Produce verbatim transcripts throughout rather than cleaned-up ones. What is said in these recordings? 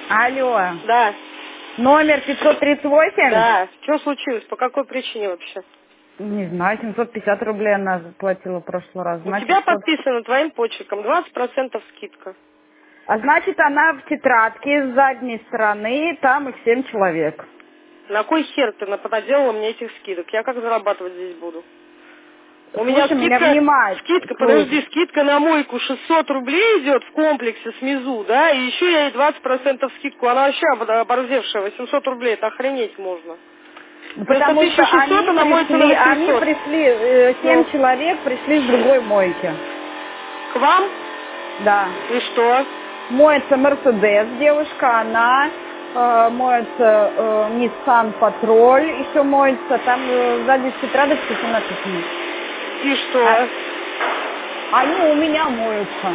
Алло. Да. Номер пятьсот тридцать восемь? Да. Что случилось? По какой причине вообще? Не знаю, семьсот пятьдесят рублей она заплатила в прошлый раз. У Значит, тебя что... подписано твоим почерком двадцать процентов скидка. А значит, она в тетрадке с задней стороны, там их семь человек. На кой хер ты наделала мне этих скидок? Я как зарабатывать здесь буду? У Слушай, меня меня скидка, внимает. скидка, Слушай. подожди, скидка на мойку шестьсот рублей идет в комплексе с МИЗУ, да, и еще я ей двадцать процентов скидку, она вообще оборзевшая, восемьсот рублей, это охренеть можно. Ну, Вместо потому что тысяча шестьсот они она моется на пришли, они восемьсот. пришли, э, семь Ну. человек пришли с другой мойки. К вам? Да. И что? Моется Мерседес, девушка, она э, моется э, Nissan Patrol, еще моется, там э, сзади тетрадочки все написано. И что? А, они у меня моются.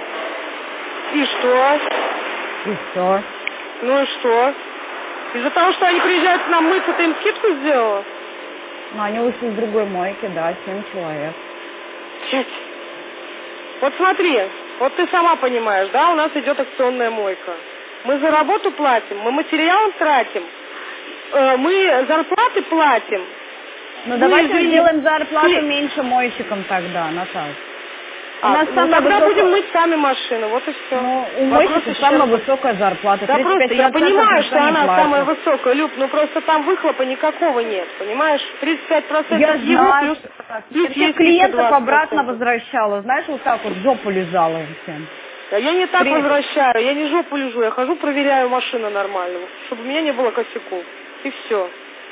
И что? И все. Ну и что? Из-за того, что они приезжают к нам мыться, ты им скидку сделала? Ну, они ушли с другой мойки, да, семь человек. Блядь. Вот смотри, вот ты сама понимаешь, да, у нас идет акционная мойка. Мы за работу платим, мы материал тратим, э, мы зарплаты платим. Ну, давайте извини. сделаем зарплату Ты- меньше мойщикам тогда, Наташа. У А, нас ну самая тогда высокая... будем мыть сами машины, вот и все. Ну, у мойщиков самая высокая зарплата, Да тридцать просто пять я процентов понимаю, никто что не она самая платит. высокая, Люб, ну просто там выхлопа никакого нет, понимаешь? тридцать пять процентов Я его знаю, плюс, что так. плюс Я всех есть еще клиентов двадцать обратно процентов. возвращала, знаешь, вот так вот в жопу лизала им всем. А я не так При- возвращаю, я не жопу лежу, я хожу, проверяю машину нормально, чтобы у меня не было косяков. И все.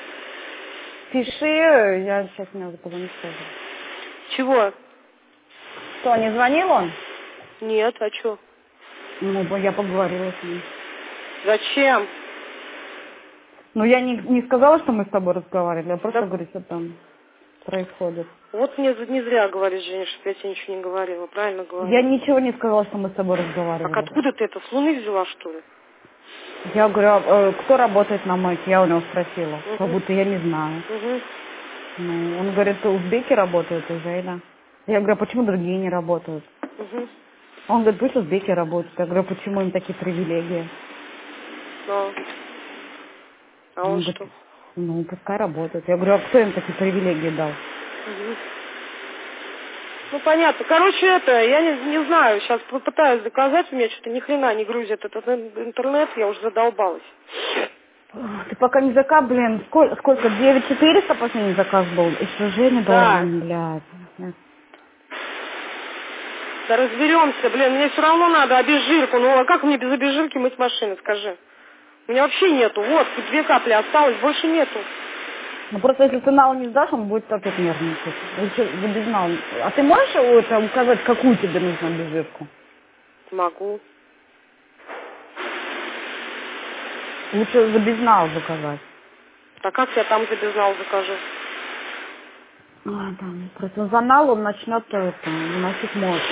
Пиши, я сейчас мне уже позвоню тоже. Чего? Что, не звонил он? Нет, а что? Ну, бо- я поговорила с ним. Зачем? Ну, я не, не сказала, что мы с тобой разговаривали, я просто Да. говорю, что там происходит. Вот мне не зря говоришь, Женя, что я тебе ничего не говорила, правильно говорю? Я ничего не сказала, что мы с тобой Так разговаривали. откуда ты это, с Луны взяла, что ли? Я говорю, а, э, кто работает на мойке? Я у него спросила. Угу. Как будто я не знаю. Угу. Ну, он говорит, узбеки работают уже, да? Я говорю, а почему другие не работают? Угу. Он говорит, пусть узбеки работают. Я говорю, почему им такие привилегии? А, а Он он говорит, что? ну, пускай работают. Я говорю, а кто им такие привилегии дал? Угу. Ну, понятно. Короче, это, я не, не знаю, сейчас попытаюсь доказать, у меня что-то ни хрена не грузит этот интернет, я уже задолбалась. Ох, ты пока не заказ, блин, сколько, сколько девять четыреста последний заказ был? Еще Женя Да. должен, блядь. Да разберемся, блин, мне все равно надо обезжирку. Ну, а как мне без обезжирки мыть машины, скажи? У меня вообще нету. Вот, тут две капли осталось, больше нету. Ну, просто если ты нал не сдашь, он будет опять нервничать. Лучше за безнал. А ты можешь это, указать, какую тебе нужно обезжирку? Могу. Лучше за безнал заказать. А как я там за безнал закажу? А, там, просто за нал он начнет это, выносить мозг.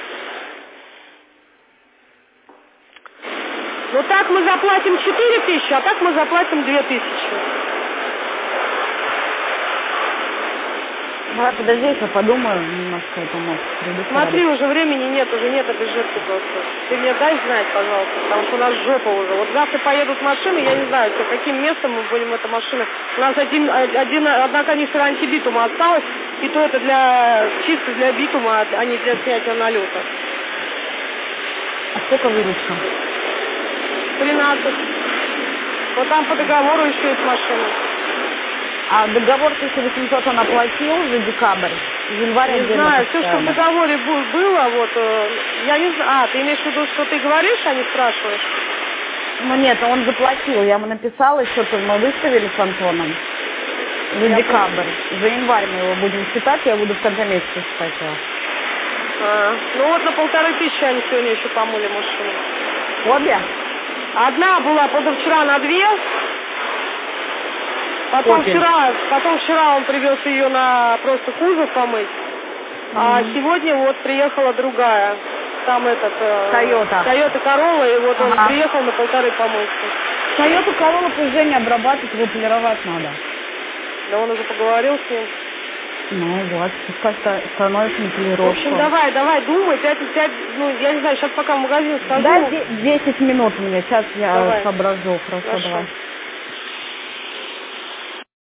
Ну так мы заплатим четыре тысячи, а так мы заплатим две тысячи. Давай, подожди, я подумаю немножко, это может придется. Смотри, уже времени нет, уже нет обезжирки просто. Ты мне дай знать, пожалуйста, потому что у нас жопа уже. Вот завтра поедут машины, я не знаю, что, каким местом мы будем эта машина. У нас один, один, одна канистра антибитума осталась, и то это для чисто для битума, а не для снятия налета. А сколько выручка? тринадцать. Вот там по договору еще есть машина. А договор тысяча восемьсот он оплатил за декабрь? В январе Не отдельно знаю, все, что в поставили. договоре бу- было, вот, э, я не знаю, а, ты имеешь в виду, что ты говоришь, а не спрашиваешь? Ну нет, он заплатил. Я ему написала, что-то мы выставили с Антоном. За Я декабрь. За январь мы его будем считать, я буду в конце месяца считать его. А, ну вот на полторы тысячи они сегодня еще помыли машину. Обе? Одна была позавчера на две, потом Опель. вчера, потом вчера он привез ее на просто кузов помыть, а Мгм. сегодня вот приехала другая, там этот... Тойота. Тойота Королла, и вот он Ага. приехал на полторы помыться. Тойоту Короллу пусть Женя обрабатывать, его полировать надо. Да он уже поговорил с ним. Ну вот, пускай ста- становится на В общем, полировку. давай, давай, думай, пять, пять, ну, я не знаю, сейчас пока в магазин схожу. Дай де- десять минут мне, сейчас я Давай. соображу. Хорошо, Хорошо. давай.